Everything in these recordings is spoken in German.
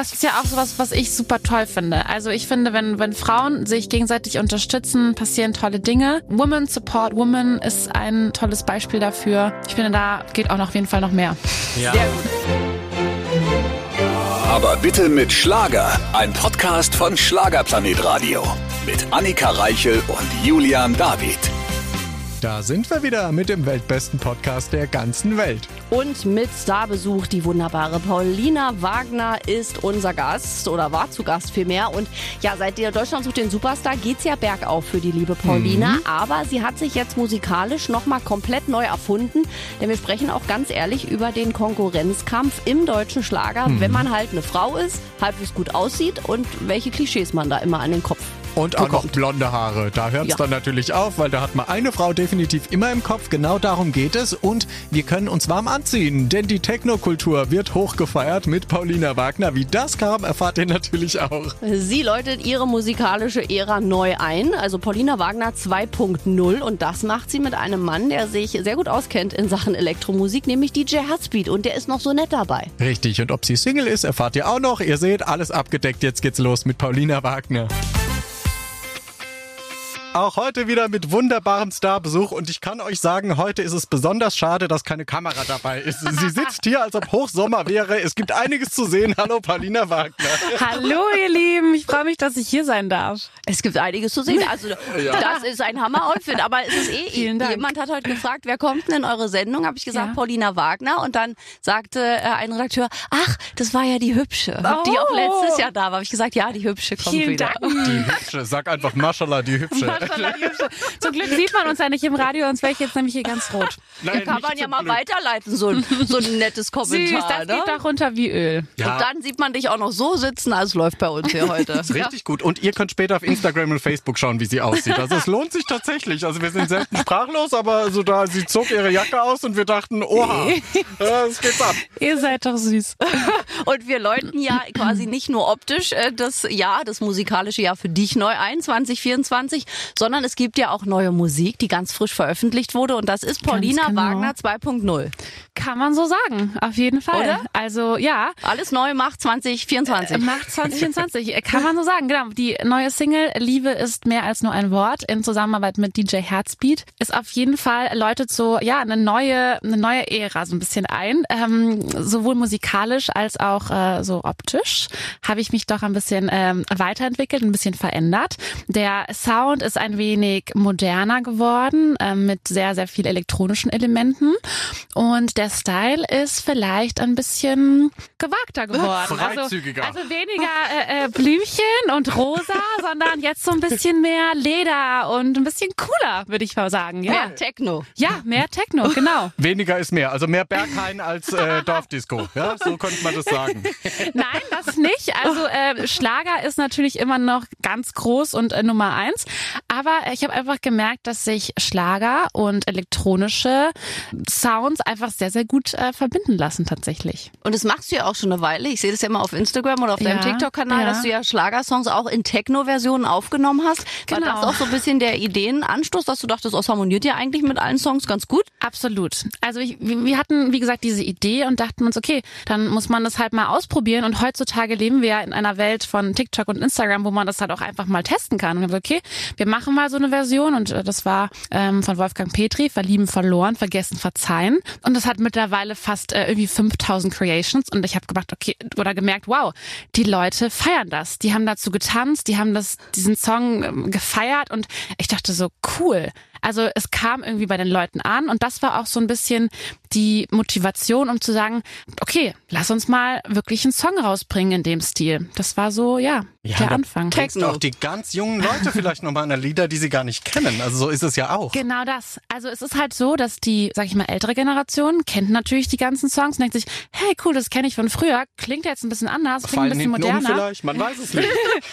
Das ist ja auch sowas, was ich super toll finde. Also ich finde, wenn Frauen sich gegenseitig unterstützen, passieren tolle Dinge. Women support Women ist ein tolles Beispiel dafür. Ich finde, da geht auch noch auf jeden Fall noch mehr. Ja. Sehr gut. Aber bitte mit Schlager. Ein Podcast von Schlagerplanet Radio. Mit Annika Reichel und Julian David. Da sind wir wieder mit dem weltbesten Podcast der ganzen Welt. Und mit Starbesuch die wunderbare Paulina Wagner ist unser Gast oder war zu Gast vielmehr. Und ja, seit der Deutschland sucht den Superstar geht's ja bergauf für die liebe Paulina. Aber sie hat sich jetzt musikalisch nochmal komplett neu erfunden. Denn wir sprechen auch ganz ehrlich über den Konkurrenzkampf im deutschen Schlager, wenn man halt eine Frau ist, halbwegs gut aussieht und welche Klischees man da immer an den Kopf Und auch noch blonde Haare. Da hört es dann natürlich auf, weil da hat man eine Frau definitiv immer im Kopf. Genau darum geht es. Und wir können uns warm anziehen, denn die Technokultur wird hochgefeiert mit Paulina Wagner. Wie das kam, erfahrt ihr natürlich auch. Sie läutet ihre musikalische Ära neu ein, also Paulina Wagner 2.0. Und das macht sie mit einem Mann, der sich sehr gut auskennt in Sachen Elektromusik, nämlich DJ Heartsbeat. Und der ist noch so nett dabei. Richtig. Und ob sie Single ist, erfahrt ihr auch noch. Ihr seht, alles abgedeckt. Jetzt geht's los mit Paulina Wagner. Auch heute wieder mit wunderbarem Starbesuch und ich kann euch sagen, heute ist es besonders schade, dass keine Kamera dabei ist. Sie sitzt hier, als ob Hochsommer wäre. Es gibt einiges zu sehen. Hallo Paulina Wagner. Hallo ihr Lieben, ich freue mich, dass ich hier sein darf. Es gibt einiges zu sehen. Also das ist ein Hammer-Outfit, aber es ist Vielen Dank. Jemand hat heute gefragt, wer kommt denn in eure Sendung? Habe ich gesagt, Paulina Wagner. Und dann sagte ein Redakteur, ach, das war ja die Hübsche, die auch letztes Jahr da war. Habe ich gesagt, ja, die Hübsche kommt Vielen wieder. Dank. Die Hübsche, sag einfach Maschallah, die Hübsche. Zum Glück sieht man uns ja nicht im Radio, sonst wäre ich jetzt nämlich hier ganz rot. Nein, Kann man ja mal weiterleiten, so ein nettes Kommentar. Süß, das ne? geht doch runter wie Öl. Ja. Und dann sieht man dich auch noch so sitzen, als läuft bei uns hier heute. Das ist richtig gut. Und ihr könnt später auf Instagram und Facebook schauen, wie sie aussieht. Also es lohnt sich tatsächlich. Also wir sind selten sprachlos, aber so da, sie zog ihre Jacke aus und wir dachten, oha, es geht's ab. Ihr seid doch süß. Und wir läuten ja quasi nicht nur optisch das musikalische Jahr für dich neu ein, 2024, sondern es gibt ja auch neue Musik, die ganz frisch veröffentlicht wurde und das ist Paulina genau. Wagner 2.0. Kann man so sagen, auf jeden Fall. Oder? Also ja. Alles neu macht 2024. Macht 2024, kann man so sagen, genau. Die neue Single Liebe ist mehr als nur ein Wort in Zusammenarbeit mit DJ Heartsbeat ist auf jeden Fall, läutet so eine neue Ära so ein bisschen ein. Sowohl musikalisch als auch so optisch habe ich mich doch ein bisschen weiterentwickelt, ein bisschen verändert. Der Sound ist ein wenig moderner geworden, mit sehr, sehr viel elektronischen Elementen. Und der Style ist vielleicht ein bisschen gewagter geworden. Freizügiger. Also weniger Blümchen und rosa, sondern jetzt so ein bisschen mehr Leder und ein bisschen cooler, würde ich mal sagen. Ja. Mehr Techno. Ja, mehr Techno, genau. Weniger ist mehr. Also mehr Berghain als Dorfdisco. Ja, so könnte man das sagen. Nein, das nicht. Also Schlager ist natürlich immer noch ganz groß und Nummer 1. Aber ich habe einfach gemerkt, dass sich Schlager und elektronische Sounds einfach sehr, sehr gut verbinden lassen tatsächlich. Und das machst du ja auch schon eine Weile. Ich sehe das ja immer auf Instagram oder auf deinem TikTok-Kanal, dass du ja Schlagersongs auch in Techno-Versionen aufgenommen hast. War das auch so ein bisschen der Ideenanstoß, dass du dachtest, das harmoniert ja eigentlich mit allen Songs ganz gut? Absolut. Also wir hatten, wie gesagt, diese Idee und dachten uns, okay, dann muss man das halt mal ausprobieren. Und heutzutage leben wir ja in einer Welt von TikTok und Instagram, wo man das halt auch einfach mal testen kann. Und wir haben gesagt, okay, wir machen mal so eine Version. Und das war von Wolfgang Petri, Verlieben, verloren, vergessen, verzeihen. Und das hat mittlerweile fast irgendwie 5000 Creations. Und ich habe gemerkt, wow, die Leute feiern das. Die haben dazu getanzt, die haben diesen Song gefeiert. Und ich dachte so, cool. Also es kam irgendwie bei den Leuten an und das war auch so ein bisschen die Motivation, um zu sagen, okay, lass uns mal wirklich einen Song rausbringen in dem Stil. Das war so, der Anfang. Texten auch die ganz jungen Leute vielleicht nochmal an Lieder, die sie gar nicht kennen. Also so ist es ja auch. Genau das. Also es ist halt so, dass die, sag ich mal, ältere Generation kennt natürlich die ganzen Songs und denkt sich, hey cool, das kenne ich von früher, klingt jetzt ein bisschen anders, klingt ein bisschen moderner. Vielleicht, man weiß es nicht.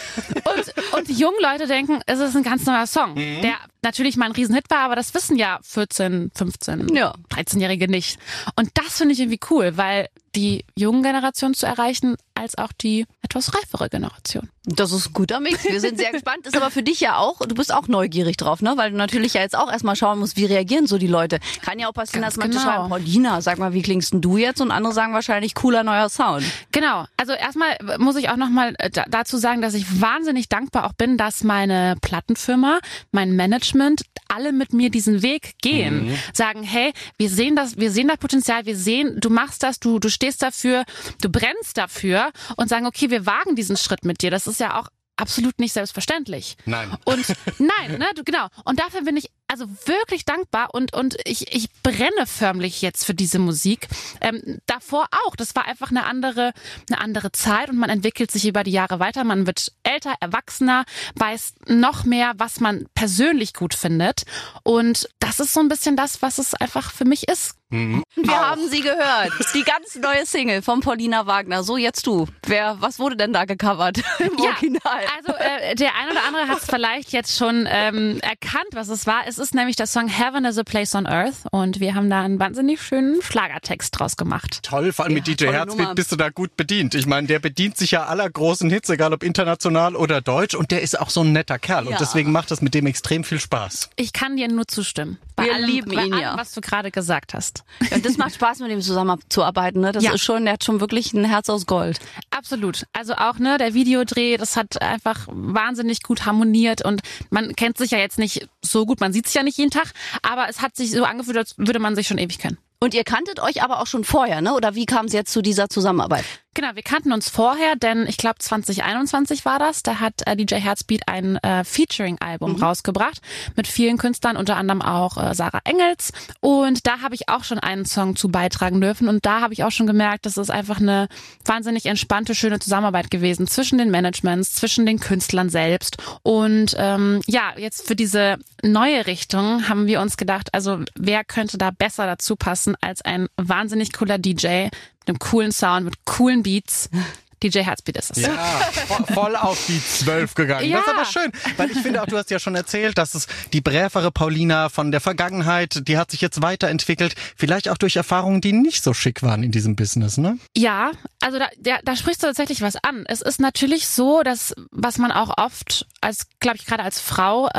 und die jungen Leute denken, es ist ein ganz neuer Song, der natürlich mal ein Riesenhit war, aber das wissen ja 14, 15, 13-Jährige nicht. Und das finde ich irgendwie cool, weil die jungen Generationen zu erreichen, als auch die etwas reifere Generation. Das ist ein guter Mix. Wir sind sehr gespannt. Ist aber für dich ja auch, du bist auch neugierig drauf, ne? Weil du natürlich ja jetzt auch erstmal schauen musst, wie reagieren so die Leute. Kann ja auch passieren, dass manche schreiben, Paulina, sag mal, wie klingst denn du jetzt? Und andere sagen wahrscheinlich, cooler neuer Sound. Genau. Also erstmal muss ich auch nochmal dazu sagen, dass ich wahnsinnig dankbar auch bin, dass meine Plattenfirma, mein Management, alle mit mir diesen Weg gehen. Sagen, hey, wir sehen das Potenzial, wir sehen, du machst das, du stehst dafür, du brennst dafür und sagen, okay, wir wagen diesen Schritt mit dir. Das ist ja auch absolut nicht selbstverständlich. Nein. Und nein, ne, genau. Und dafür bin ich also wirklich dankbar und ich brenne förmlich jetzt für diese Musik. Davor auch. Das war einfach eine andere Zeit und man entwickelt sich über die Jahre weiter. Man wird älter, erwachsener, weiß noch mehr, was man persönlich gut findet. Und das ist so ein bisschen das, was es einfach für mich ist. Wir haben sie gehört. Die ganz neue Single von Paulina Wagner. So, jetzt du. Was wurde denn da gecovert im Original? Also der ein oder andere hat es vielleicht jetzt schon erkannt, was es war. Es ist nämlich der Song Heaven is a Place on Earth und wir haben da einen wahnsinnig schönen Schlagertext draus gemacht. Toll, vor allem mit DJ Herzbeat bist du da gut bedient. Ich meine, der bedient sich ja aller großen Hits, egal ob international oder deutsch und der ist auch so ein netter Kerl und deswegen macht das mit dem extrem viel Spaß. Ich kann dir nur zustimmen. Wir lieben ihn, was du gerade gesagt hast. Und das macht Spaß, mit ihm zusammenzuarbeiten, ne? Das ist schon, der hat schon wirklich ein Herz aus Gold. Absolut. Also auch, ne, der Videodreh, das hat einfach wahnsinnig gut harmoniert und man kennt sich ja jetzt nicht so gut, man sieht sich ja nicht jeden Tag, aber es hat sich so angefühlt, als würde man sich schon ewig kennen. Und ihr kanntet euch aber auch schon vorher, ne? Oder wie kam es jetzt zu dieser Zusammenarbeit? Genau, wir kannten uns vorher, denn ich glaube 2021 war das. Da hat DJ Herzbeat ein Featuring-Album rausgebracht mit vielen Künstlern, unter anderem auch Sarah Engels. Und da habe ich auch schon einen Song zu beitragen dürfen. Und da habe ich auch schon gemerkt, das ist einfach eine wahnsinnig entspannte, schöne Zusammenarbeit gewesen zwischen den Managements, zwischen den Künstlern selbst. Und jetzt für diese neue Richtung haben wir uns gedacht, also wer könnte da besser dazu passen als ein wahnsinnig cooler DJ mit einem coolen Sound, mit coolen Beats. DJ Herzbeat ist es. Ja, voll auf die 12 gegangen. Ja. Das ist aber schön, weil ich finde auch, du hast ja schon erzählt, dass es die brävere Paulina von der Vergangenheit, die hat sich jetzt weiterentwickelt, vielleicht auch durch Erfahrungen, die nicht so schick waren in diesem Business, ne? Ja, also da sprichst du tatsächlich was an. Es ist natürlich so, dass, was man auch oft glaube ich, gerade als Frau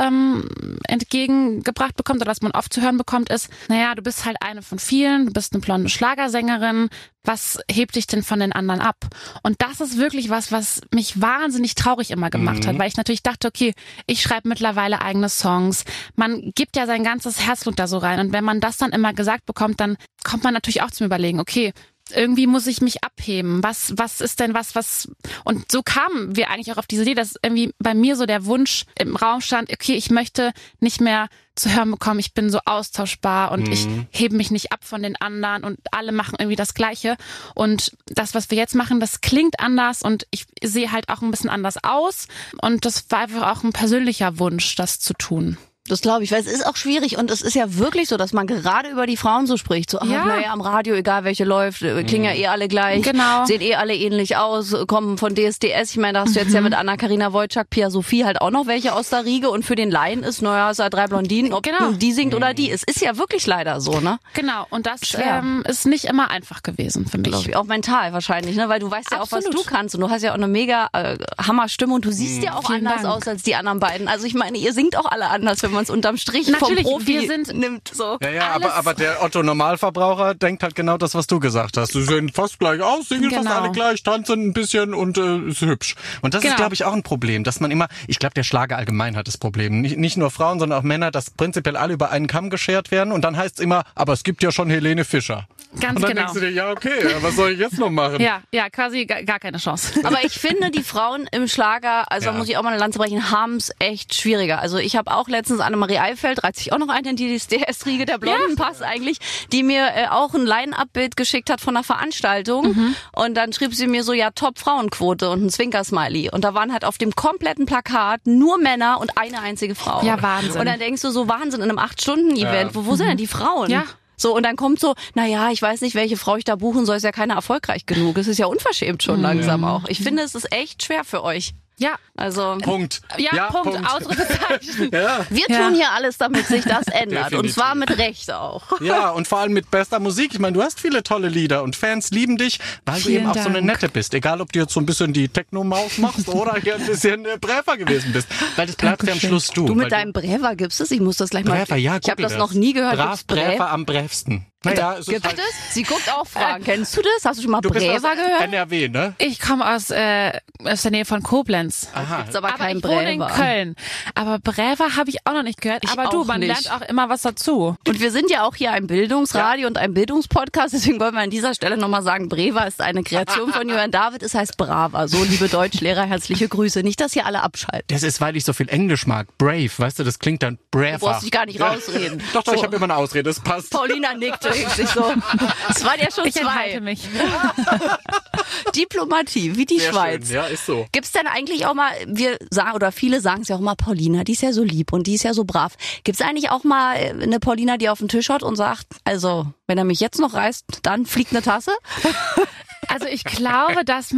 entgegengebracht bekommt oder was man oft zu hören bekommt, ist, naja, du bist halt eine von vielen, du bist eine blonde Schlagersängerin, was hebt dich denn von den anderen ab? Und das ist wirklich was mich wahnsinnig traurig immer gemacht hat, weil ich natürlich dachte, okay, ich schreibe mittlerweile eigene Songs. Man gibt ja sein ganzes Herzblut da so rein. Und wenn man das dann immer gesagt bekommt, dann kommt man natürlich auch zum Überlegen, okay, irgendwie muss ich mich abheben. Was ist denn was? Und so kamen wir eigentlich auch auf diese Idee, dass irgendwie bei mir so der Wunsch im Raum stand, okay, ich möchte nicht mehr zu hören bekommen, ich bin so austauschbar und ich hebe mich nicht ab von den anderen und alle machen irgendwie das Gleiche. Und das, was wir jetzt machen, das klingt anders und ich sehe halt auch ein bisschen anders aus. Und das war einfach auch ein persönlicher Wunsch, das zu tun. Das glaube ich, weil es ist auch schwierig und es ist ja wirklich so, dass man gerade über die Frauen so spricht. So, naja, am Radio, egal welche läuft, klingen ja eh alle gleich, sehen eh alle ähnlich aus, kommen von DSDS. Ich meine, da hast du jetzt ja mit Anna-Karina Wojcik, Pia Sophie halt auch noch welche aus der Riege und für den Laien ist, naja, es sind 3 Blondinen, ob die singt oder die. Es ist ja wirklich leider so, ne? Genau, und das ist nicht immer einfach gewesen, finde ich. Auch mental wahrscheinlich, ne? Weil du weißt ja auch, was du kannst und du hast ja auch eine mega Hammerstimme und du siehst ja auch anders aus als die anderen beiden. Also ich meine, ihr singt auch alle anders, wenn man es unterm Strich natürlich, vom Profi nimmt. So. Ja, aber der Otto-Normalverbraucher denkt halt genau das, was du gesagt hast. Sie sehen fast gleich aus, singen fast alle gleich, tanzen ein bisschen und ist hübsch. Und das ist, glaube ich, auch ein Problem, dass man immer, ich glaube, der Schlager allgemein hat das Problem. Nicht nur Frauen, sondern auch Männer, dass prinzipiell alle über einen Kamm geschert werden und dann heißt es immer, aber es gibt ja schon Helene Fischer. Ganz und dann denkst du dir, ja okay, was soll ich jetzt noch machen? Ja, quasi gar keine Chance. Aber ich finde, die Frauen im Schlager, also da muss ich auch mal eine Lanze brechen, haben es echt schwieriger. Also ich habe auch letztens Annemarie Eifeld, reizt sich auch noch ein in die DS-Riege der Blondenpass eigentlich, die mir auch ein Line-Up-Bild geschickt hat von einer Veranstaltung und dann schrieb sie mir so, ja, Top-Frauenquote und ein Zwinker-Smiley und da waren halt auf dem kompletten Plakat nur Männer und eine einzige Frau. Ja, Wahnsinn. Und dann denkst du so, Wahnsinn, in einem 8-Stunden-Event, wo sind denn die Frauen? Ja. So, und dann kommt so, naja, ich weiß nicht, welche Frau ich da buchen soll, ist ja keiner erfolgreich genug. Es ist ja unverschämt schon langsam auch. Ich finde, es ist echt schwer für euch. Ja. Also Punkt. Ja, Punkt. Ausrufezeichen. Ja. wir tun hier alles, damit sich das ändert. Und Definitiv. zwar mit Recht auch. Ja, und vor allem mit bester Musik. Ich meine, du hast viele tolle Lieder und Fans lieben dich, weil du Vielen eben auch so eine Dank. Nette bist. Egal, ob du jetzt so ein bisschen die Techno-Maus machst oder hier ein bisschen Bräver gewesen bist. Weil das bleibt ja am Schluss du. Du weil mit deinem Bräver gibst es? Ich muss das gleich mal... Bräver, ja, ich habe google das noch nie gehört. Brav, Gibt's Bräver? Bräver am brävsten. Naja, es ist Gibt es halt, das? Sie guckt auch Fragen. Kennst du das? Hast du schon mal du bist Bräver aus gehört? NRW, ne? Ich komme aus der Nähe von Koblenz. Aha. Gibt's aber Aber kein ich wohne in Bräver. Köln. Aber Bräver habe ich auch noch nicht gehört. Ich Aber du, auch man nicht. lernt auch immer was dazu. Und wir sind ja auch hier ein Bildungsradio und ein Bildungspodcast, deswegen wollen wir an dieser Stelle nochmal sagen, Breva ist eine Kreation von Julian David, es heißt Brava. So, liebe Deutschlehrer, herzliche Grüße. Nicht, dass hier alle abschalten. Das ist, weil ich so viel Englisch mag. Brave, weißt du, das klingt dann braver. Du brauchst dich gar nicht rausreden. Doch, So. ich habe immer eine Ausrede, das passt. Paulina nickte sich so. Es waren ja schon Ich enthalte zwei. mich. Diplomatie, wie die Sehr Schweiz. schön. Ja, ist so. Gibt's denn eigentlich auch mal, wir sagen, oder viele sagen es ja auch mal, Paulina, die ist ja so lieb und die ist ja so brav. Gibt's eigentlich auch mal eine Paulina, die auf den Tisch haut und sagt, also, wenn er mich jetzt noch reißt, dann fliegt eine Tasse? Also ich glaube, dass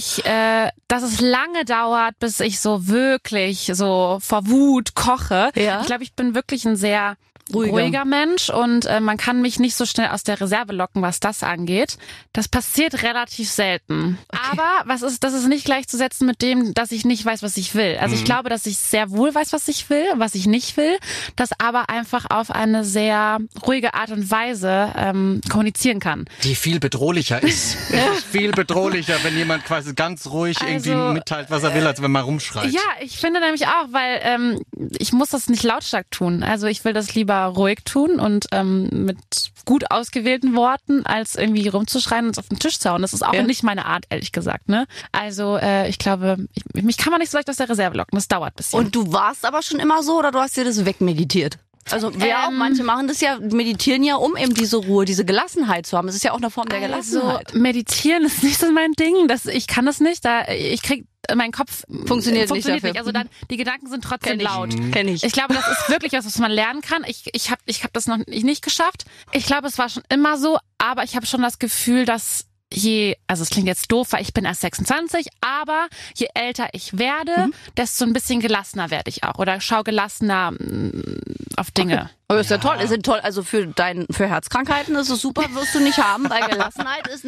dass es lange dauert, bis ich so wirklich so vor Wut koche. Ja. Ich glaube, ich bin wirklich ein sehr Ruhiger. ruhiger Mensch und man kann mich nicht so schnell aus der Reserve locken, was das angeht. Das passiert relativ selten. Aber das ist nicht gleichzusetzen mit dem, dass ich nicht weiß, was ich will. Also ich glaube, dass ich sehr wohl weiß, was ich will, was ich nicht will, das aber einfach auf eine sehr ruhige Art und Weise kommunizieren kann. Die viel bedrohlicher ist. Es ist viel bedrohlicher, wenn jemand quasi ganz ruhig irgendwie mitteilt, was er will, als wenn man rumschreit. Ja, ich finde nämlich auch, weil ich muss das nicht lautstark tun. Also ich will das lieber ruhig tun und mit gut ausgewählten Worten, als irgendwie rumzuschreien und uns auf den Tisch zu hauen. Das ist auch nicht meine Art, ehrlich gesagt. Ne? Also ich glaube, mich kann man nicht so leicht aus der Reserve locken. Das dauert ein bisschen. Und du warst aber schon immer so oder du hast dir das wegmeditiert? Also auch manche machen das ja, meditieren ja, um eben diese Ruhe, diese Gelassenheit zu haben. Das ist ja auch eine Form der Gelassenheit. Also, meditieren ist nicht so mein Ding. Ich kann das nicht. Mein Kopf Funktioniert nicht nicht. dafür. Also dann, die Gedanken sind trotzdem laut. Kenn ich. Ich glaube, das ist wirklich was man lernen kann. Ich hab das noch nicht geschafft. Ich glaube, es war schon immer so, aber ich habe schon das Gefühl, dass also es klingt jetzt doof, weil ich bin erst 26, aber je älter ich werde, desto ein bisschen gelassener werde ich auch oder schau gelassener auf Dinge. Aber ist ja toll, ist ja toll. Also für Herzkrankheiten ist es super, wirst du nicht haben, weil Gelassenheit ist,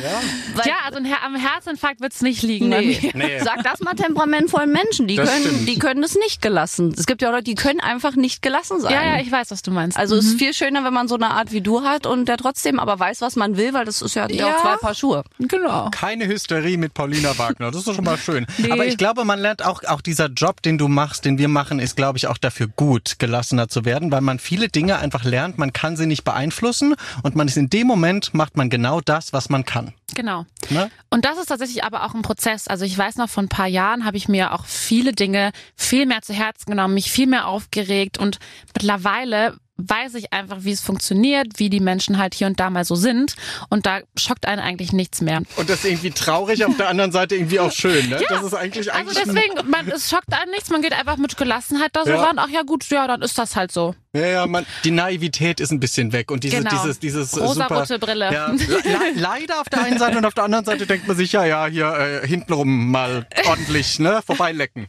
Ja, also am Herzinfarkt wird's nicht liegen. bei mir. Nee. Sag das mal temperamentvollen Menschen, die Das können es nicht gelassen. Es gibt ja auch Leute, die können einfach nicht gelassen sein. Ja, ich weiß, was du meinst. Also es ist viel schöner, wenn man so eine Art wie du hat und der trotzdem aber weiß, was man will, weil das ist ja auch zwei Paar Schuhe. Genau. Keine Hysterie mit Paulina Wagner, das ist doch schon mal schön. Nee. Aber ich glaube, man lernt auch dieser Job, den du machst, den wir machen, ist, glaube ich, auch dafür gut, gelassener zu werden, weil man viele Dinge einfach lernt, man kann sie nicht beeinflussen und man ist in dem Moment, macht man genau das, was man kann. Genau. Ne? Und das ist tatsächlich aber auch ein Prozess. Also ich weiß noch, vor ein paar Jahren habe ich mir auch viele Dinge viel mehr zu Herzen genommen, mich viel mehr aufgeregt und mittlerweile weiß ich einfach, wie es funktioniert, wie die Menschen halt hier und da mal so sind und da schockt einen eigentlich nichts mehr. Und das ist irgendwie traurig, auf der anderen Seite irgendwie auch schön. Ne? Das ist eigentlich Also deswegen, es schockt einen nichts, man geht einfach mit Gelassenheit da so ran, ach ja gut, ja, dann ist das halt so. Ja, die Naivität ist ein bisschen weg und dieses rosarote super, Brille. Ja, leider auf der einen Seite und auf der anderen Seite denkt man sich, hier hintenrum mal ordentlich vorbeilecken.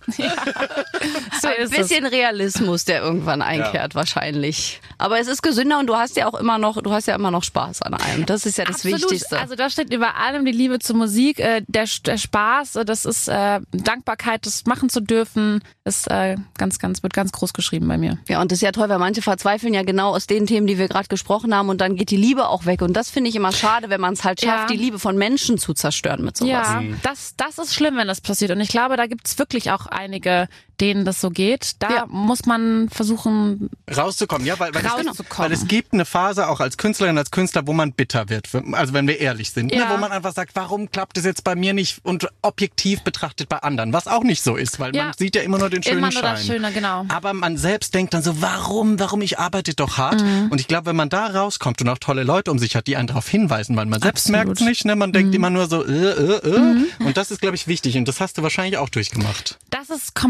So Ein ist bisschen Realismus, der irgendwann einkehrt wahrscheinlich. Aber es ist gesünder und du hast ja immer noch Spaß an allem. Das ist ja das Absolut. Wichtigste. Also da steht über allem die Liebe zur Musik, der Spaß, das ist Dankbarkeit, das machen zu dürfen, ist wird ganz groß geschrieben bei mir. Ja, und das ist ja toll, weil manche verzweifeln ja genau aus den Themen, die wir gerade gesprochen haben und dann geht die Liebe auch weg. Und das finde ich immer schade, wenn man es halt schafft, die Liebe von Menschen zu zerstören mit sowas. Ja, das ist schlimm, wenn das passiert. Und ich glaube, da gibt's wirklich auch einige, denen das so geht. Da muss man versuchen rauszukommen. Ja, weil es gibt eine Phase auch als Künstlerin, als Künstler, wo man bitter wird. Also wenn wir ehrlich sind, wo man einfach sagt, warum klappt es jetzt bei mir nicht und objektiv betrachtet bei anderen, was auch nicht so ist, weil man sieht ja immer nur den schönen Schein. Das Schöne, genau. Aber man selbst denkt dann so, warum, ich arbeite doch hart. Und ich glaube, wenn man da rauskommt und auch tolle Leute um sich hat, die einen darauf hinweisen, weil man selbst merkt es nicht, man denkt immer nur so, Und das ist, glaube ich, wichtig und das hast du wahrscheinlich auch durchgemacht. Das ist komplett richtig.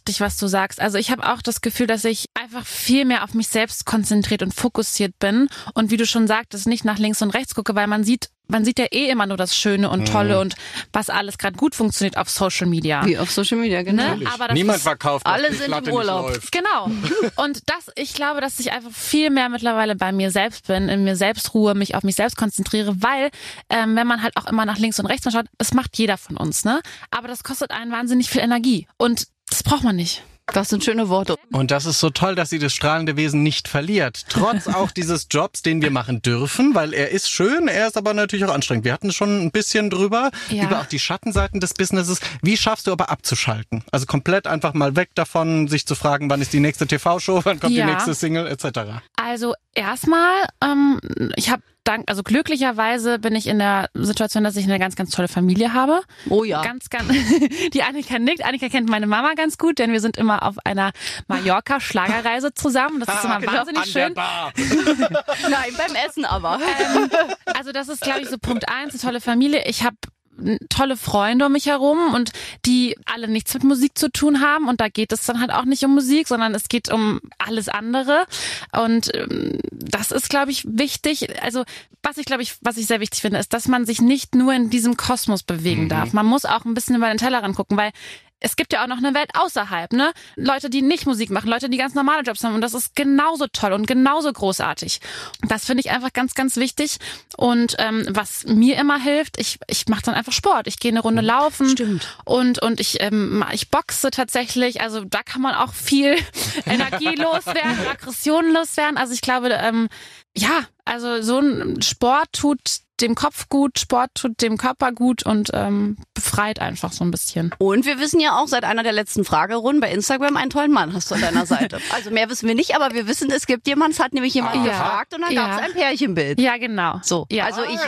wichtig, was du sagst. Also ich habe auch das Gefühl, dass ich einfach viel mehr auf mich selbst konzentriert und fokussiert bin und wie du schon sagtest, nicht nach links und rechts gucke, weil man sieht ja immer nur das Schöne und Tolle und was alles gerade gut funktioniert auf Social Media. Wie auf Social Media, genau. Ne? Aber Niemand verkauft, dass alle die sind Platte im Urlaub. nicht läuft. Genau. Und ich glaube, dass ich einfach viel mehr mittlerweile bei mir selbst bin, in mir selbst ruhe, mich auf mich selbst konzentriere, weil wenn man halt auch immer nach links und rechts schaut, das macht jeder von uns, ne? Aber das kostet einen wahnsinnig viel Energie und das braucht man nicht. Das sind schöne Worte. Und das ist so toll, dass sie das strahlende Wesen nicht verliert. Trotz auch dieses Jobs, den wir machen dürfen, weil er ist schön, er ist aber natürlich auch anstrengend. Wir hatten schon ein bisschen drüber, über auch die Schattenseiten des Businesses. Wie schaffst du aber abzuschalten? Also komplett einfach mal weg davon, sich zu fragen, wann ist die nächste TV-Show, wann kommt die nächste Single, etc. Also erstmal, ich habe glücklicherweise bin ich in der Situation, dass ich eine ganz, ganz tolle Familie habe. Oh ja. Ganz, ganz, die Annika nickt. Annika kennt meine Mama ganz gut, denn wir sind immer auf einer Mallorca-Schlagerreise zusammen. Das ist immer wahnsinnig schön. Nein, beim Essen aber. Also das ist, glaube ich, so Punkt 1, eine tolle Familie. Ich habe tolle Freunde um mich herum und die alle nichts mit Musik zu tun haben und da geht es dann halt auch nicht um Musik, sondern es geht um alles andere und das ist, glaube ich, wichtig. Also was ich sehr wichtig finde, ist, dass man sich nicht nur in diesem Kosmos bewegen darf. Man muss auch ein bisschen über den Tellerrand gucken, weil es gibt ja auch noch eine Welt außerhalb, ne? Leute, die nicht Musik machen, Leute, die ganz normale Jobs haben und das ist genauso toll und genauso großartig. Das finde ich einfach ganz, ganz wichtig und was mir immer hilft, ich mache dann einfach Sport. Ich gehe eine Runde laufen. Stimmt. Und ich boxe tatsächlich, also da kann man auch viel Energie loswerden, Aggressionen loswerden. Also ich glaube, also so ein Sport tut dem Kopf gut, Sport tut dem Körper gut und befreit einfach so ein bisschen. Und wir wissen ja auch seit einer der letzten Fragerunden bei Instagram, einen tollen Mann hast du an deiner Seite. Also mehr wissen wir nicht, aber wir wissen, es gibt jemanden, es hat nämlich jemand gefragt und dann gab es ein Pärchenbild. Ja, genau. So, ja. Also ich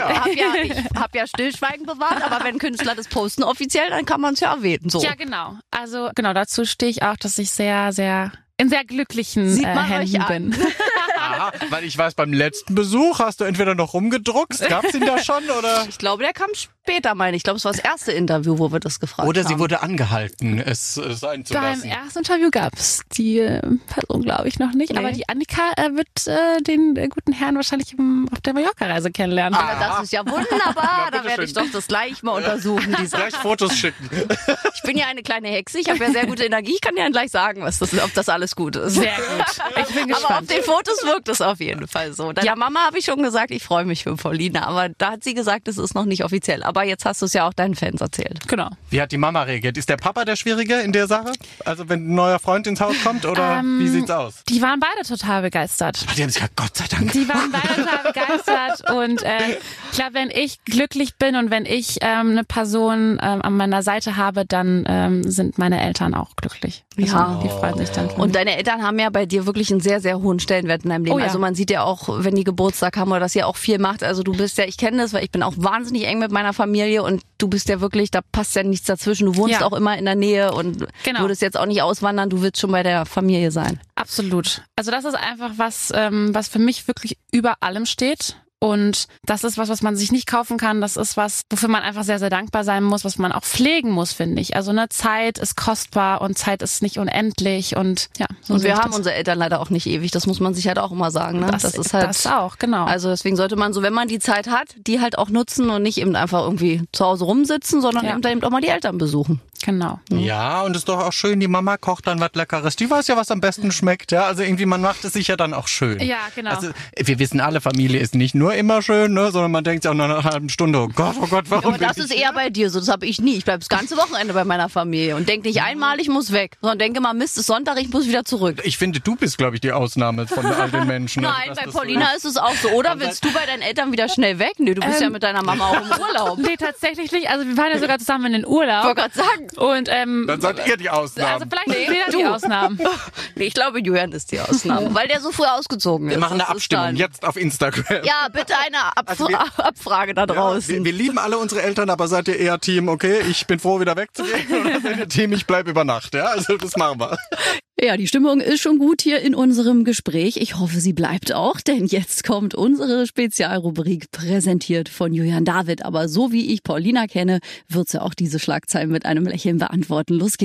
hab ja Stillschweigen bewahrt, aber wenn Künstler das posten offiziell, dann kann man es ja erwähnen. So. Ja, genau. Also genau, dazu stehe ich auch, dass ich sehr, sehr in sehr glücklichen Händen bin. Aha, weil ich weiß, beim letzten Besuch hast du entweder noch rumgedruckst, gab's ihn da schon oder? Ich glaube, der kam später, ich glaube, es war das erste Interview, wo wir das gefragt haben. Oder sie wurde angehalten, es sein zu lassen. Beim ersten Interview gab's die Person, glaube ich, noch nicht. Nee. Aber die Annika wird den guten Herrn wahrscheinlich auf der Mallorca-Reise kennenlernen. Aber das ist ja wunderbar. Da werde ich doch das gleich mal untersuchen. Gleich Fotos schicken. Ich bin ja eine kleine Hexe, ich habe ja sehr gute Energie. Ich kann dir dann gleich sagen, ob das alles gut ist. Sehr gut. Ich bin gespannt. Aber auf den Fotos wirkt es auf jeden Fall so. Deiner Mama habe ich schon gesagt, ich freue mich für Paulina. Aber da hat sie gesagt, es ist noch nicht offiziell. Aber jetzt hast du es ja auch deinen Fans erzählt. Genau. Wie hat die Mama reagiert? Ist der Papa der Schwierige in der Sache? Also wenn ein neuer Freund ins Haus kommt oder wie sieht's aus? Die waren beide total begeistert. Die haben sich gesagt, Gott sei Dank. Die waren beide total begeistert und ich glaube, wenn ich glücklich bin und wenn ich eine Person an meiner Seite habe, dann sind meine Eltern auch glücklich. Also, Ja. Die freuen sich dann. Und deine Eltern haben ja bei dir wirklich einen sehr, sehr hohen Stellenwert in deinem Leben. Oh ja. Also man sieht ja auch, wenn die Geburtstag haben oder dass ihr auch viel macht. Also du bist ja, ich kenne das, weil ich bin auch wahnsinnig eng mit meiner Familie und du bist ja wirklich, da passt ja nichts dazwischen. Du wohnst auch immer in der Nähe und würdest jetzt auch nicht auswandern, du willst schon bei der Familie sein. Absolut. Also das ist einfach was für mich wirklich über allem steht. Und das ist was man sich nicht kaufen kann. Das ist was, wofür man einfach sehr, sehr dankbar sein muss, was man auch pflegen muss, finde ich. Also eine Zeit ist kostbar und Zeit ist nicht unendlich und ja. So und wir haben unsere Eltern leider auch nicht ewig. Das muss man sich halt auch immer sagen. Ne? Das ist halt. Das auch, genau. Also deswegen sollte man so, wenn man die Zeit hat, die halt auch nutzen und nicht eben einfach irgendwie zu Hause rumsitzen, sondern eben auch mal die Eltern besuchen. Genau. Ja, und ist doch auch schön, die Mama kocht dann was Leckeres. Die weiß ja, was am besten schmeckt. Ja, also irgendwie, man macht es sich ja dann auch schön. Ja, genau. Also wir wissen alle, Familie ist nicht nur immer schön, ne, sondern man denkt sich auch nach einer halben Stunde, oh Gott, warum Aber das ist eher bei dir so, das habe ich nie. Ich bleibe das ganze Wochenende bei meiner Familie und denke nicht einmal, ich muss weg, sondern denke mal, Mist, ist Sonntag, ich muss wieder zurück. Ich finde, du bist, glaube ich, die Ausnahme von all den Menschen. Nein, also, bei Paulina ist es auch so. Oder willst du bei deinen Eltern wieder schnell weg? Nee, du bist ja mit deiner Mama auch im Urlaub. Nee, tatsächlich nicht. Also wir fahren ja sogar zusammen in den Urlaub. Ich wollte gerade sagen. Und dann seid ihr die Ausnahme. Also vielleicht sind wir die Ausnahmen. Nee, ich glaube, Julian ist die Ausnahme, weil der so früh ausgezogen ist. Wir machen eine Das ist Abstimmung dann- jetzt auf Instagram. Ja, bitte eine Abfrage da draußen. Wir lieben alle unsere Eltern, aber seid ihr eher Team, okay, ich bin froh, wieder wegzugehen, oder seid ihr Team, ich bleib über Nacht, ja? Also das machen wir. Ja, die Stimmung ist schon gut hier in unserem Gespräch. Ich hoffe, sie bleibt auch, denn jetzt kommt unsere Spezialrubrik, präsentiert von Julian David. Aber so wie ich Paulina kenne, wird sie auch diese Schlagzeilen mit einem Lächeln beantworten. Los geht's.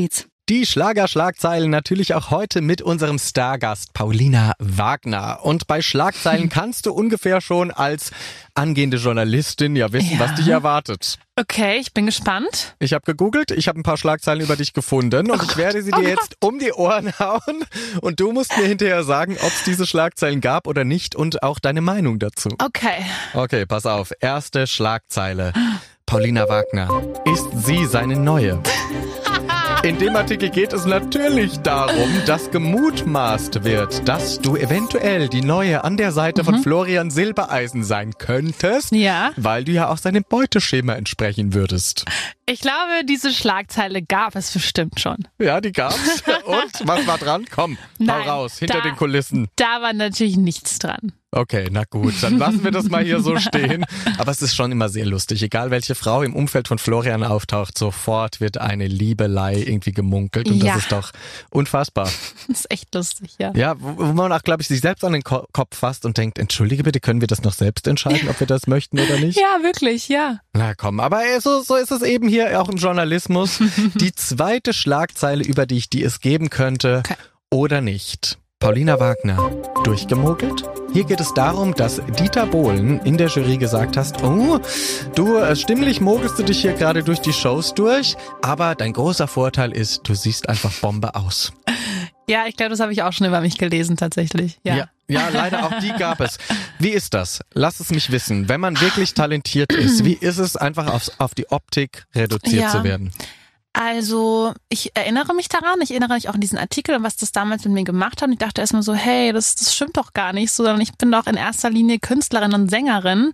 Die Schlagerschlagzeilen natürlich auch heute mit unserem Stargast Paulina Wagner. Und bei Schlagzeilen kannst du ungefähr schon als angehende Journalistin ja wissen, was dich erwartet. Okay, ich bin gespannt. Ich habe gegoogelt, ich habe ein paar Schlagzeilen über dich gefunden und ich werde sie dir jetzt um die Ohren hauen und du musst mir hinterher sagen, ob es diese Schlagzeilen gab oder nicht und auch deine Meinung dazu. Okay, pass auf. Erste Schlagzeile. Paulina Wagner. Ist sie seine Neue? In dem Artikel geht es natürlich darum, dass gemutmaßt wird, dass du eventuell die Neue an der Seite von Florian Silbereisen sein könntest, weil du ja auch seinem Beuteschema entsprechen würdest. Ich glaube, diese Schlagzeile gab es bestimmt schon. Ja, die gab's. Und was war dran? Komm, hau raus, hinter den Kulissen. Da war natürlich nichts dran. Okay, na gut, dann lassen wir das mal hier so stehen. Aber es ist schon immer sehr lustig. Egal welche Frau im Umfeld von Florian auftaucht, sofort wird eine Liebelei irgendwie gemunkelt. Und das ist doch unfassbar. Das ist echt lustig, ja. Ja, wo man auch, glaube ich, sich selbst an den Kopf fasst und denkt, entschuldige bitte, können wir das noch selbst entscheiden, ob wir das möchten oder nicht? Ja, wirklich, ja. Na komm, aber so ist es eben hier auch im Journalismus. Die zweite Schlagzeile, über die es geben könnte oder nicht. Paulina Wagner, durchgemogelt? Hier geht es darum, dass Dieter Bohlen in der Jury gesagt hast, oh, du stimmlich mogelst du dich hier gerade durch die Shows durch, aber dein großer Vorteil ist, du siehst einfach Bombe aus. Ja, ich glaube, das habe ich auch schon über mich gelesen tatsächlich. Ja, leider auch die gab es. Wie ist das? Lass es mich wissen. Wenn man wirklich talentiert ist, wie ist es einfach auf die Optik reduziert zu werden? Also ich erinnere mich daran, ich erinnere mich auch an diesen Artikel und was das damals mit mir gemacht hat. Und ich dachte erstmal so, hey, das stimmt doch gar nicht, sondern ich bin doch in erster Linie Künstlerin und Sängerin.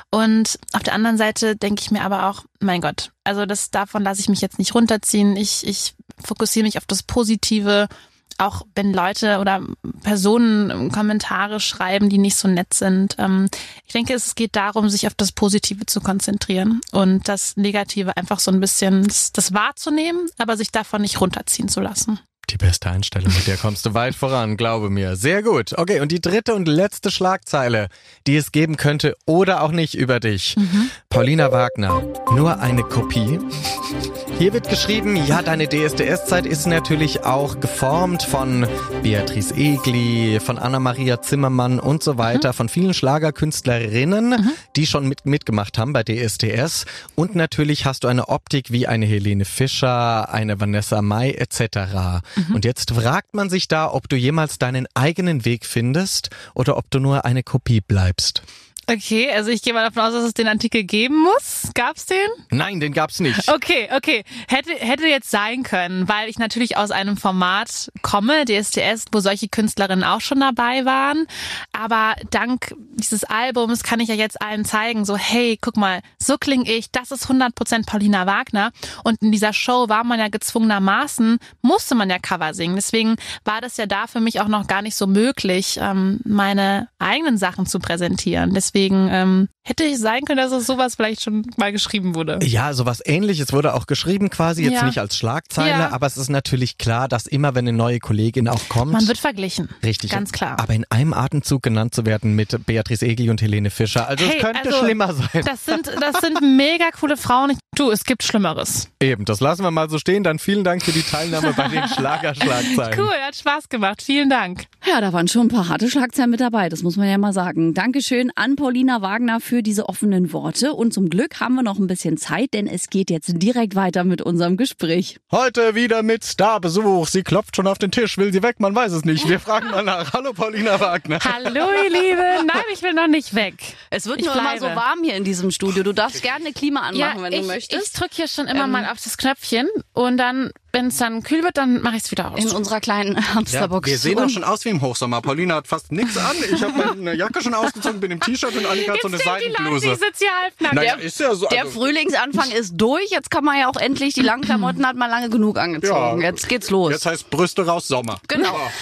Und auf der anderen Seite denke ich mir aber auch, mein Gott, also davon lasse ich mich jetzt nicht runterziehen. Ich fokussiere mich auf das Positive. Auch wenn Leute oder Personen Kommentare schreiben, die nicht so nett sind. Ich denke, es geht darum, sich auf das Positive zu konzentrieren und das Negative einfach so ein bisschen das wahrzunehmen, aber sich davon nicht runterziehen zu lassen. Die beste Einstellung, mit der kommst du weit voran, glaube mir. Sehr gut. Okay, und die dritte und letzte Schlagzeile, die es geben könnte oder auch nicht über dich. Paulina Wagner, nur eine Kopie. Hier wird geschrieben, ja, deine DSDS-Zeit ist natürlich auch geformt von Beatrice Egli, von Anna-Maria Zimmermann und so weiter, von vielen Schlagerkünstlerinnen, die schon mitgemacht haben bei DSDS. Und natürlich hast du eine Optik wie eine Helene Fischer, eine Vanessa Mai etc. Und jetzt fragt man sich da, ob du jemals deinen eigenen Weg findest oder ob du nur eine Kopie bleibst. Okay, also ich gehe mal davon aus, dass es den Artikel geben muss. Gab's den? Nein, den gab's nicht. Okay. Hätte jetzt sein können, weil ich natürlich aus einem Format komme, DSDS, wo solche Künstlerinnen auch schon dabei waren. Aber dank dieses Albums kann ich ja jetzt allen zeigen, so hey, guck mal, so klinge ich, das ist 100% Paulina Wagner. Und in dieser Show war man ja gezwungenermaßen, musste man ja Cover singen. Deswegen war das ja da für mich auch noch gar nicht so möglich, meine eigenen Sachen zu präsentieren. Deswegen hätte ich sein können, dass es sowas vielleicht schon mal geschrieben wurde. Ja, sowas Ähnliches wurde auch geschrieben quasi, jetzt nicht als Schlagzeile, aber es ist natürlich klar, dass immer, wenn eine neue Kollegin auch kommt... Man wird verglichen. Richtig. Ganz klar. Aber in einem Atemzug genannt zu werden mit Beatrice Egli und Helene Fischer, also es könnte schlimmer sein. Das sind mega coole Frauen. Es gibt Schlimmeres. Eben, das lassen wir mal so stehen. Dann vielen Dank für die Teilnahme bei den Schlagerschlagzeilen. Cool, hat Spaß gemacht. Vielen Dank. Ja, da waren schon ein paar harte Schlagzeilen mit dabei, das muss man ja mal sagen. Dankeschön an Paulina Wagner für diese offenen Worte. Und zum Glück haben wir noch ein bisschen Zeit, denn es geht jetzt direkt weiter mit unserem Gespräch. Heute wieder mit Starbesuch. Sie klopft schon auf den Tisch. Will sie weg? Man weiß es nicht. Wir fragen mal nach. Hallo Paulina Wagner. Hallo ihr Liebe. Nein, ich will noch nicht weg. Es wird nur immer so warm hier in diesem Studio. Du darfst gerne eine Klima anmachen, wenn du möchtest. Ich drücke hier schon immer mal auf das Knöpfchen und dann, wenn es dann kühl wird, dann mache ich es wieder aus. In unserer kleinen Hamsterbox. Ja, wir sehen auch schon aus wie im Hochsommer. Paulina hat fast nichts an. Ich habe meine Jacke schon ausgezogen, bin im T-Shirt und Annika hat so eine Seidenbluse. Ich sitze hier halbnackt. Naja, ist ja so, der Frühlingsanfang ist durch. Jetzt kann man ja auch endlich, die langen Klamotten hat man lange genug angezogen. Ja, jetzt geht's los. Jetzt heißt Brüste raus Sommer. Genau.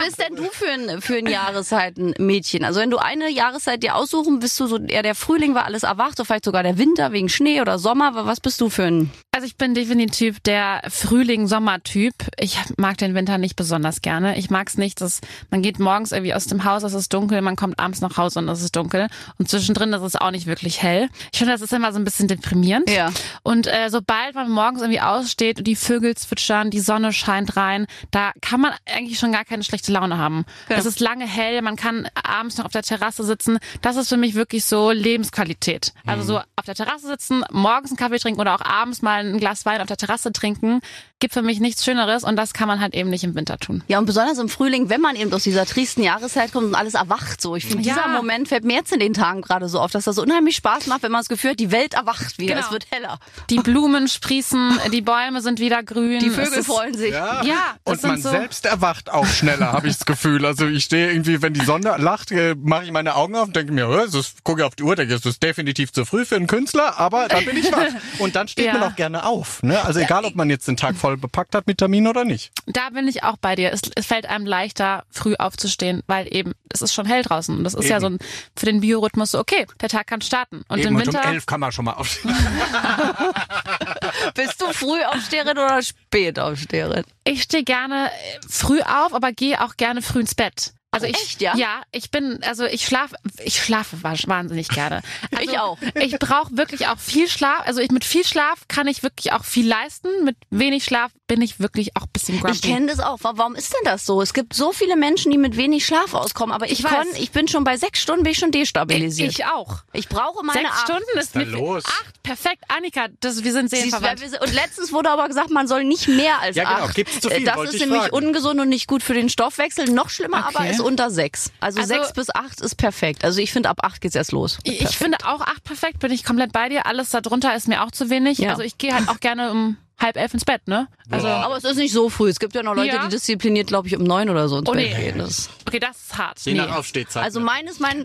bist denn du für ein Jahreszeitenmädchen? Also wenn du eine Jahreszeit dir aussuchen, bist du so eher der Frühling, war alles erwacht, oder vielleicht sogar der Winter wegen Schnee oder Sommer? Was bist du für ein... Also ich bin definitiv der Frühling-Sommer-Typ. Ich mag den Winter nicht besonders gerne. Ich mag es nicht, dass man geht morgens irgendwie aus dem Haus, es ist dunkel, man kommt abends nach Hause und es ist dunkel. Und zwischendrin ist es auch nicht wirklich hell. Ich finde, das ist immer so ein bisschen deprimierend. Ja. Und sobald man morgens irgendwie aussteht und die Vögel zwitschern, die Sonne scheint rein, da kann man eigentlich schon gar keine schlechte Laune haben. Ja. Es ist lange hell, man kann abends noch auf der Terrasse sitzen. Das ist für mich wirklich so Lebensqualität. Also so auf der Terrasse sitzen, morgens einen Kaffee trinken oder auch abends mal ein Glas Wein auf der Terrasse trinken, gibt für mich nichts Schöneres und das kann man halt eben nicht im Winter tun. Ja, und besonders im Frühling, wenn man eben aus dieser tristen Jahreszeit kommt und alles erwacht so. Ich finde, dieser Moment fällt mir jetzt in den Tagen gerade so auf, dass das so unheimlich Spaß macht, wenn man das Gefühl hat, die Welt erwacht wieder, es wird heller. Die Blumen sprießen, die Bäume sind wieder grün. Die Vögel freuen sich. Ja, das und man sind so selbst erwacht auch schneller, habe ich das Gefühl. Also ich stehe irgendwie, wenn die Sonne lacht, mache ich meine Augen auf und denke mir, gucke auf die Uhr, denke, es ist definitiv zu früh für einen Künstler, aber dann bin ich wach. Und dann steht man auch gerne auf. Ne? Also egal, ob man jetzt den Tag voll bepackt hat mit Termin oder nicht. Da bin ich auch bei dir. Es fällt einem leichter, früh aufzustehen, weil eben, es ist schon hell draußen. Und das ist ja so für den Biorhythmus so, okay, der Tag kann starten. Und im Winter... um 11 kann man schon mal aufstehen. Bist du Frühaufsteherin oder Spätaufsteherin? Ich stehe gerne früh auf, aber gehe auch gerne früh ins Bett. Also echt, ja? Ja, ich schlafe wahnsinnig gerne. Also ich auch. Ich brauche wirklich auch viel Schlaf. Also mit viel Schlaf kann ich wirklich auch viel leisten. Mit wenig Schlaf bin ich wirklich auch ein bisschen grumpy. Ich kenne das auch. Warum ist denn das so? Es gibt so viele Menschen, die mit wenig Schlaf auskommen, aber ich bin schon bei 6 Stunden bin ich schon destabilisiert. Ich auch. Ich brauche meine 6 Stunden ist mir los? 8. Perfekt, Annika, wir sind seelenverwandt. Und letztens wurde aber gesagt, man soll nicht mehr als 8. Ja, genau. Gibt's zu viel, das wollte ist ich nämlich fragen. ungesund und nicht gut für den Stoffwechsel. Noch schlimmer Okay. aber ist unter 6. Also 6 bis 8 ist perfekt. Also ich finde, ab 8 geht's erst los. Ich finde auch 8 perfekt, bin ich komplett bei dir. Alles darunter ist mir auch zu wenig. Ja. Also ich gehe halt auch gerne um 10:30 ins Bett, ne? Also, Aber es ist nicht so früh. Es gibt ja noch Leute, die diszipliniert, glaube ich, um 9 oder so ins Bett gehen. Okay, das ist hart. Je nach Aufstehzeit. Also mein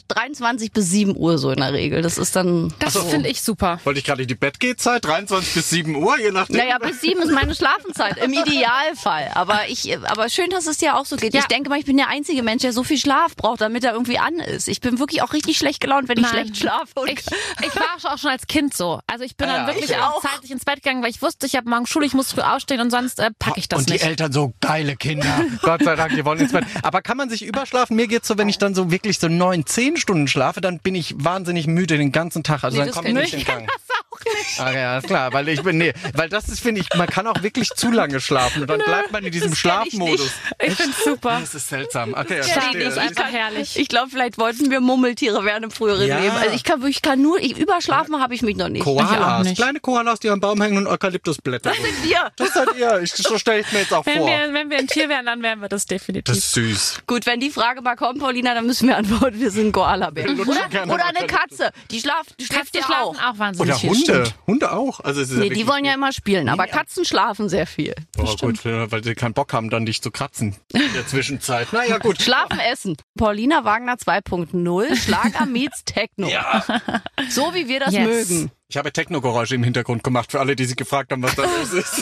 23 bis 7 Uhr so in der Regel. Das ist dann... Das finde ich super. Wollte ich gerade die Bettgehzeit, 23 bis 7 Uhr, je nachdem. Naja, bis 7 ist meine Schlafenszeit, im Idealfall. Aber schön, dass es dir auch so geht. Ja. Ich denke mal, ich bin der einzige Mensch, der so viel Schlaf braucht, damit er irgendwie an ist. Ich bin wirklich auch richtig schlecht gelaunt, wenn ich schlecht schlafe. Und Ich war auch schon als Kind so. Also ich bin dann wirklich ich auch auch. zeitig ins Bett gegangen, weil ich wusste, ich habe morgen Schule, ich muss früh aufstehen und sonst packe ich das und nicht. die Eltern so geile Kinder. Gott sei Dank, die wollen ins Bett. Aber kann man sich überschlafen? Mir geht's so, wenn ich dann so wirklich so 9, 10 Stunden schlafe, dann bin ich wahnsinnig müde den ganzen Tag. Also dann komme ich nicht in Gang. Okay, alles klar, weil das ist, finde ich, man kann auch wirklich zu lange schlafen und dann bleibt man in diesem Schlafmodus. Ich find's super. Das ist seltsam. Okay, Schlafen ist einfach herrlich. ich glaube, vielleicht wollten wir Murmeltiere werden im früheren Ja. Leben. Also ich kann nur überschlafen habe ich mich noch nicht. Koalas, nicht. kleine Koalas, die am Baum hängen und Eukalyptusblätter. Das sind wir. Das seid ihr. So stelle ich mir jetzt auch vor. Wenn wir ein Tier wären, dann wären wir das definitiv. Das ist süß. Gut, wenn die Frage mal kommt, Paulina, dann müssen wir antworten, wir sind Koalabär. Oder eine Katze. Die schläft Katzen ja schlafen auch. auch wahnsinnig Oder viel. Hunde. Stimmt. Hunde auch. Also es ist Nee, ja die wollen ja immer spielen, aber Katzen schlafen sehr viel. gut, weil sie keinen Bock haben, dann dich zu kratzen in der Zwischenzeit. Naja, gut. Schlafen, essen. Paulina Wagner 2.0, Schlager meets Techno. Ja. So wie wir das Yes. mögen. Ich habe Techno-Geräusche im Hintergrund gemacht, für alle, die sich gefragt haben, was da los ist.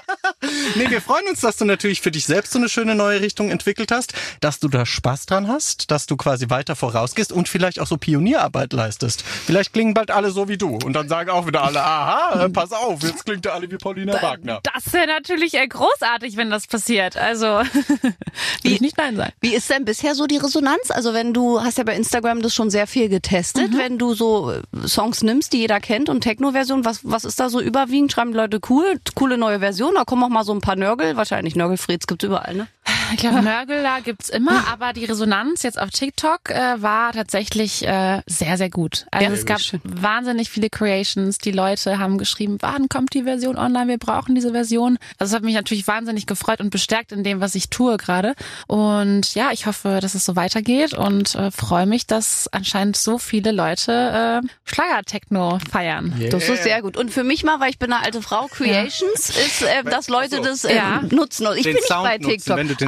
Nee, wir freuen uns, dass du natürlich für dich selbst so eine schöne neue Richtung entwickelt hast, dass du da Spaß dran hast, dass du quasi weiter vorausgehst und vielleicht auch so Pionierarbeit leistest. Vielleicht klingen bald alle so wie du und dann sagen auch wieder alle, aha, pass auf, jetzt klingt ja alle wie Paulina Wagner. Das wäre natürlich großartig, wenn das passiert. Also will ich nicht nein sagen. Wie ist denn bisher so die Resonanz? Also wenn du hast ja bei Instagram das schon sehr viel getestet, wenn du so Songs nimmst, die jeder kennt und Techno-Version, was ist da so überwiegend? Schreiben die Leute coole neue Version? Da kommen auch mal so ein paar Nörgel, wahrscheinlich Nörgelfreds gibt's überall, ne? Ich glaube, Nörgel da gibt's immer, aber die Resonanz jetzt auf TikTok war tatsächlich sehr, sehr gut. Also es gab wahnsinnig viele Creations. Die Leute haben geschrieben, wann kommt die Version online? Wir brauchen diese Version. Also es hat mich natürlich wahnsinnig gefreut und bestärkt in dem, was ich tue gerade. Und ja, ich hoffe, dass es so weitergeht und freue mich, dass anscheinend so viele Leute Schlager-Techno feiern. Yeah. Das ist sehr gut. Und für mich mal, weil ich bin eine alte Frau, Creations ist, dass Leute das nutzen. Ich Den bin nicht Sound bei nutzen, TikTok. wenn du den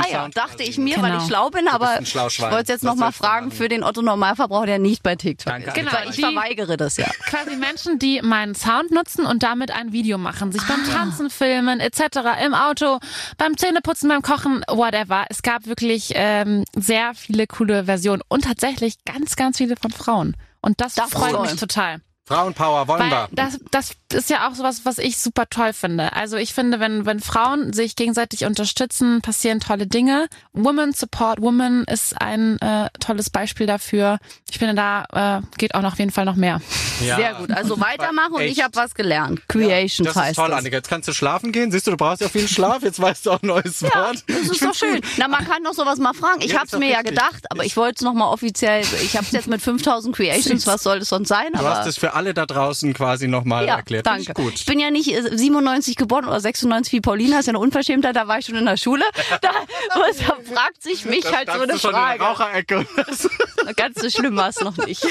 Naja, Sound dachte quasi. ich mir, Genau. weil ich schlau bin, aber ein ich Schlauschwein. wollte jetzt Was noch mal willst du fragen machen? für den Otto-Normalverbraucher, der nicht bei TikTok Danke, ist. Annika. Weil ich verweigere das ja. Quasi Menschen, die meinen Sound nutzen und damit ein Video machen. Sich beim Tanzen, Filmen etc., im Auto, beim Zähneputzen, beim Kochen, whatever. Es gab wirklich sehr viele coole Versionen und tatsächlich ganz, ganz viele von Frauen. Und das freut toll. mich total. Frauenpower wollen Weil wir. das ist ja auch sowas, was ich super toll finde. Also ich finde, wenn Frauen sich gegenseitig unterstützen, passieren tolle Dinge. Women Support Women ist ein tolles Beispiel dafür. Ich finde, da geht auch noch auf jeden Fall noch mehr. Ja. Sehr gut. Also weitermachen und Echt. ich habe was gelernt. Creations Das ist heißt toll, das. Annika. Jetzt kannst du schlafen gehen. Siehst du brauchst ja viel Schlaf. Jetzt weißt du auch ein neues Wort. Das ist doch schön. Na, man kann doch sowas mal fragen. Ich Ja, habe ist es doch mir ja richtig. gedacht, aber ich wollte es noch mal offiziell. Ich habe es jetzt mit 5000 Creations, was soll das sonst sein? Du Aber hast es für alle da draußen quasi nochmal ja, erklärt. danke. Finde ich gut. Ich bin ja nicht 97 geboren oder 96 wie Paulina, ist ja eine Unverschämtheit, da war ich schon in der Schule. Da fragt sich mich Da halt so standst eine du schon in der Frage. Raucherecke. Ganz so schlimm war es noch nicht.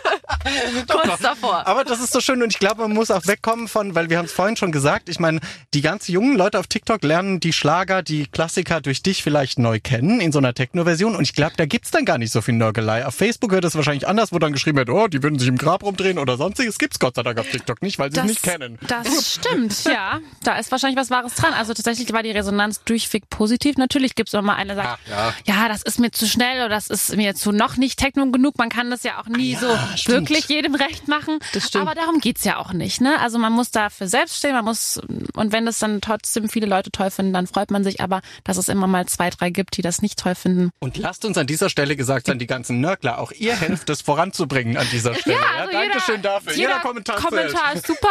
Kurz davor. Aber das ist so schön und ich glaube, man muss auch wegkommen von, weil wir haben es vorhin schon gesagt, ich meine, die ganz jungen Leute auf TikTok lernen die Schlager, die Klassiker durch dich vielleicht neu kennen in so einer Techno-Version und ich glaube, da gibt's dann gar nicht so viel Nörgelei. Auf Facebook wird es wahrscheinlich anders, wo dann geschrieben wird, oh, die würden sich im Grab rumdrehen oder sonstiges. Gibt's Gott sei Dank auf TikTok nicht, weil sie es nicht kennen. Das stimmt, ja. Da ist wahrscheinlich was Wahres dran. Also tatsächlich war die Resonanz durchweg positiv. Natürlich gibt es immer eine, der sagt, ja, das ist mir zu schnell oder das ist mir zu noch nicht Techno genug. Man kann das ja auch nie so wirklich jedem recht machen. Das stimmt. Aber darum geht's ja auch nicht. Ne? Also man muss dafür selbst stehen, und wenn das dann trotzdem viele Leute toll finden, dann freut man sich aber, dass es immer mal 2, 3 gibt, die das nicht toll finden. Und lasst uns an dieser Stelle gesagt sein, die ganzen Nörgler, auch ihr helft es voranzubringen an dieser Stelle. also Dankeschön dafür. Jeder Kommentar zählt. ist super,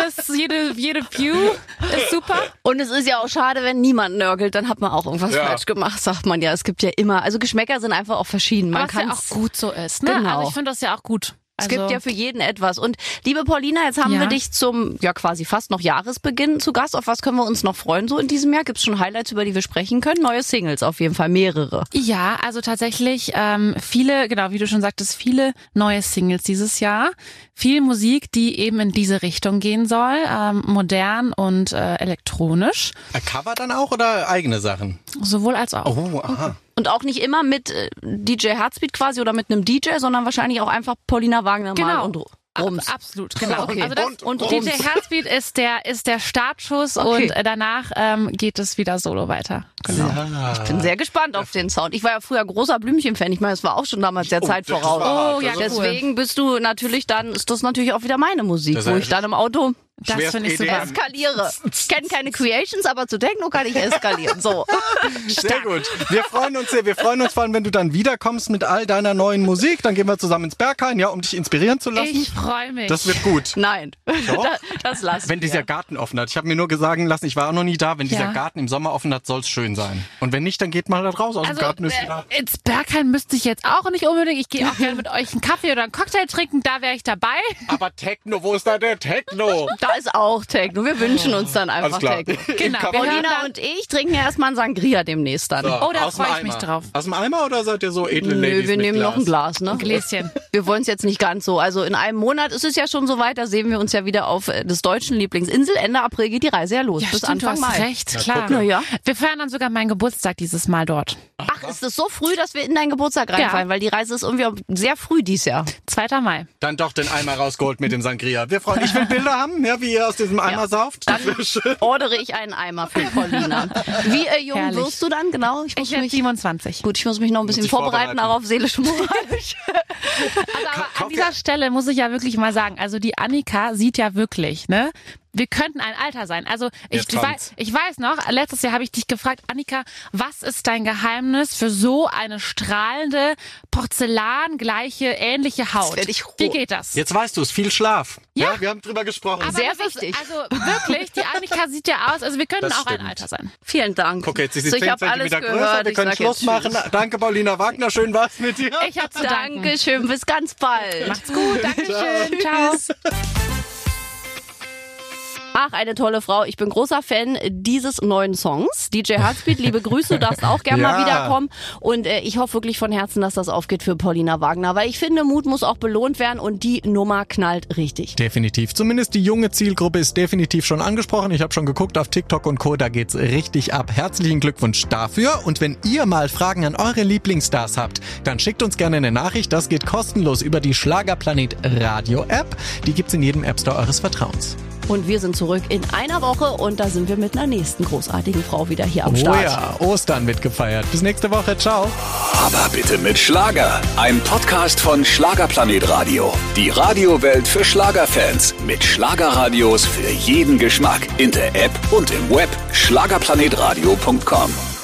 jede View ist super. Und es ist ja auch schade, wenn niemand nörgelt, dann hat man auch irgendwas Ja. falsch gemacht, sagt man ja. Es gibt ja immer, also Geschmäcker sind einfach auch verschieden. Man Was ja kann's- auch gut so ist. Ne? Genau. Also ich finde das ja auch gut. Es Also, gibt ja für jeden etwas. Und liebe Paulina, jetzt haben Ja. wir dich zum, ja quasi fast noch Jahresbeginn zu Gast. Auf was können wir uns noch freuen so in diesem Jahr? Gibt es schon Highlights, über die wir sprechen können? Neue Singles auf jeden Fall, mehrere. Ja, also tatsächlich viele, genau wie du schon sagtest, viele neue Singles dieses Jahr. Viel Musik, die eben in diese Richtung gehen soll, modern und elektronisch, Cover dann auch oder eigene Sachen? sowohl als auch. Oh, aha. Und auch nicht immer mit DJ Heartbeat quasi oder mit einem DJ, sondern wahrscheinlich auch einfach Paulina Wagner mal Genau. und Rums. Absolut, genau. Okay. Also das, Und DJ Rums. Heartbeat ist der Startschuss Okay. und danach geht es wieder solo weiter. Genau. Ich bin sehr gespannt auf den Sound. Ich war ja früher großer Blümchen-Fan. Ich meine, es war auch schon damals der Zeit das voraus. war hart. Oh, ja, Also Deswegen bist du natürlich dann, ist das natürlich auch wieder meine Musik, Das wo heißt- ich dann im Auto Das finde ich Schwerst super. EDM. eskaliere. Ich kenne keine Creations, aber zu Techno kann ich eskalieren. So. Sehr gut. Wir freuen uns sehr. Wir freuen uns vor allem, wenn du dann wiederkommst mit all deiner neuen Musik. Dann gehen wir zusammen ins Berghain, ja, um dich inspirieren zu lassen. Ich freue mich. Das wird gut. Nein. Doch. Das lassen Wenn wir. dieser Garten offen hat. Ich habe mir nur sagen lassen, ich war auch noch nie da. Wenn Ja. dieser Garten im Sommer offen hat, soll es schön sein. Und wenn nicht, dann geht mal da raus aus dem Also Garten. Ist wieder ins Berghain müsste ich jetzt auch nicht unbedingt. Ich gehe auch gerne mit euch einen Kaffee oder einen Cocktail trinken. Da wäre ich dabei. aber Techno, wo ist da der Techno? Da ist auch Techno. Wir wünschen uns dann Alles einfach klar. Techno. Genau. Kaffee. Wir hören Paulina dann- und ich trinken ja erstmal einen Sangria demnächst dann. Oh, da Aus dem freue ich mich Eimer. drauf. Aus dem Eimer oder seid ihr so edle Nö, Ladies wir mit nehmen Glas? noch ein Glas, ne? Gläschen. Wir wollen es jetzt nicht ganz so. Also in einem Monat ist es ja schon soweit. Da sehen wir uns ja wieder auf des deutschen Lieblingsinsel. Ende April geht die Reise ja los. Ja, bis stimmt, Anfang du hast Mai. recht, klar. guck. Na ja. Wir feiern dann sogar meinen Geburtstag dieses Mal dort. Ach, ist es so früh, dass wir in deinen Geburtstag reinfallen? Weil die Reise ist irgendwie auch sehr früh dieses Jahr. 2. Mai. Dann doch den Eimer rausgeholt mit dem Sangria. Wir freuen uns. Ich will Bilder haben, ja, wie ihr aus diesem Eimer sauft. Das wäre schön. Ordere ich einen Eimer für Paulina. Wie jung Herrlich. wirst du dann? Genau. Ich muss Ich werde mich 27. Gut, ich muss mich noch ein bisschen sich vorbereiten, vorbereiten. auch auf seelisch moralisch. Also, aber an dieser Stelle muss ich ja wirklich mal sagen, also die Annika sieht ja wirklich, ne? Wir könnten ein Alter sein. Also Jetzt kommt's. ich weiß noch, letztes Jahr habe ich dich gefragt, Annika, was ist dein Geheimnis für so eine strahlende, porzellangleiche, ähnliche Haut? werd ich roh. Wie geht das? Jetzt weißt du es, viel Schlaf. Ja. Wir haben drüber gesprochen. Aber sehr das wichtig. Ist, also wirklich, die Annika sieht ja aus, also wir könnten Das auch ein stimmt. Alter sein. Vielen Dank. Guck, jetzt ist sie so, 10 ich habe alles Zentimeter gehört. größer. Wir Ich können sag Schluss jetzt machen. Tschüss. Danke, Paulina Wagner. Schön war's mit dir. Ich habe zu danken. Dankeschön, bis ganz bald. Macht's gut, Dankeschön, ciao. Ach, eine tolle Frau. Ich bin großer Fan dieses neuen Songs. DJ Heartbeat, liebe Grüße, du darfst auch gerne mal wiederkommen. Und ich hoffe wirklich von Herzen, dass das aufgeht für Paulina Wagner, weil ich finde, Mut muss auch belohnt werden und die Nummer knallt richtig. Definitiv. Zumindest die junge Zielgruppe ist definitiv schon angesprochen. Ich habe schon geguckt auf TikTok und Co., da geht's richtig ab. Herzlichen Glückwunsch dafür. Und wenn ihr mal Fragen an eure Lieblingsstars habt, dann schickt uns gerne eine Nachricht. Das geht kostenlos über die Schlagerplanet Radio App. Die gibt's in jedem App Store eures Vertrauens. Und wir sind zurück in einer Woche und da sind wir mit einer nächsten großartigen Frau wieder hier am Start. Oh ja, Ostern wird gefeiert. Bis nächste Woche. Ciao. Aber bitte mit Schlager. Ein Podcast von Schlagerplanet Radio. Die Radiowelt für Schlagerfans. Mit Schlagerradios für jeden Geschmack. In der App und im Web. Schlagerplanetradio.com.